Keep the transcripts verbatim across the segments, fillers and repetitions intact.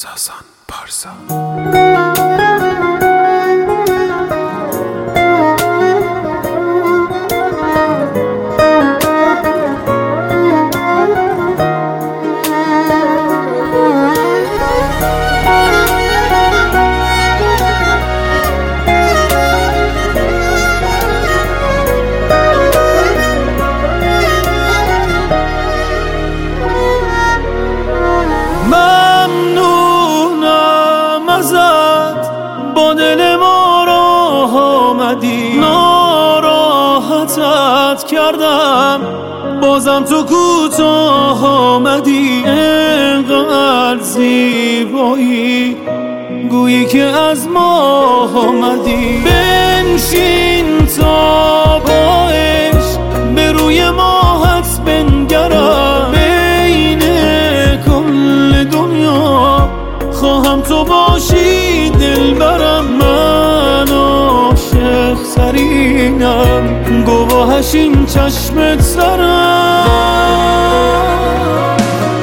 ساسان پارسا. با دل ما راه آمدی، ناراحتت کردم، بازم تو کوتاه آمدی. انقدر زیبایی گویی که از ما آمدی. بنشین تا با عشق به روی ماهت بنگرم، بین کل دنیا خواهم تو باشی دلبرم. من عاشق سرینم، گواهش این چشمت سرم.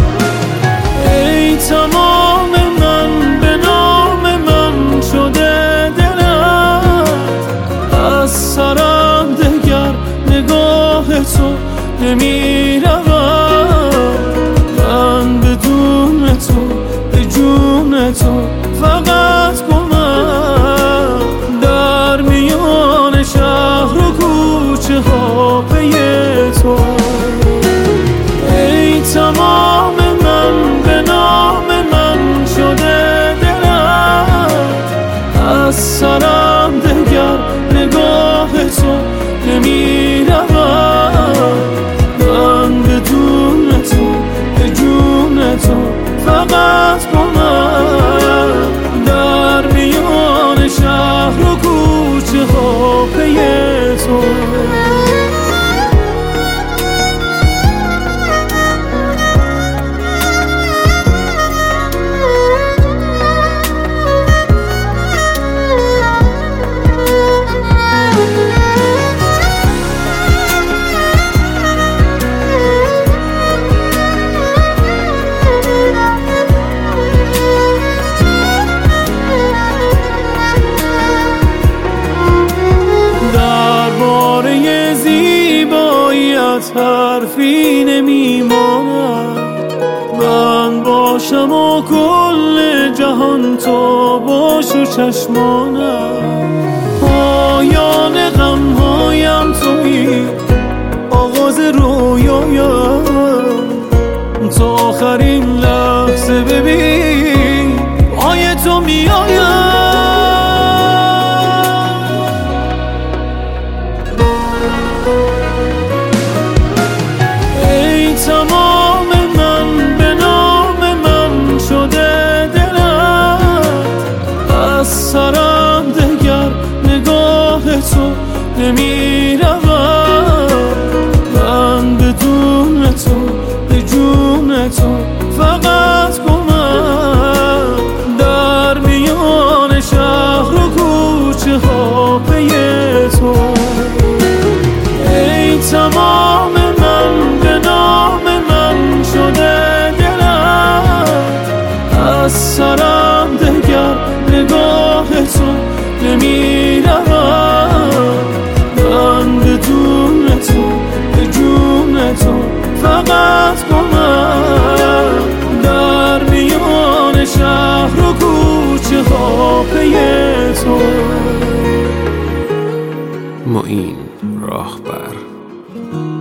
ای تمام من به نام من شده دلت، از سرم دگر نگاه تو نمی رود. من بدون تو به جون تو فقط گمم، در میان شهر و کوچه ها پی تو. ای تمام من به نام من شده دلت، از سرم دگر نگاه تو نمی رود. من بدون تو به جون تو فقط گمم، در میان شهر و کوچه ها پی تو. حرفی نمیماند، من باشم و کل جهان تو باش و چشمانم. پایان غمهایم تویی، آغاز رویایم، تا آخرین لحظه ببین آیه تو میایم. تمام من به نام من شده دلت، از سرم دگر نگاه تو نمی رود. من بدون تو به جون تو فقط گمم، در میان شهر و کوچه ها پی تو. ای تمام من به نام من شده دلت، از سرم دگر نگاه تو نمی رود. من بدون تو به جون تو فقط گمم، در میان شهر و کوچه ها پی تو. معین راهبر.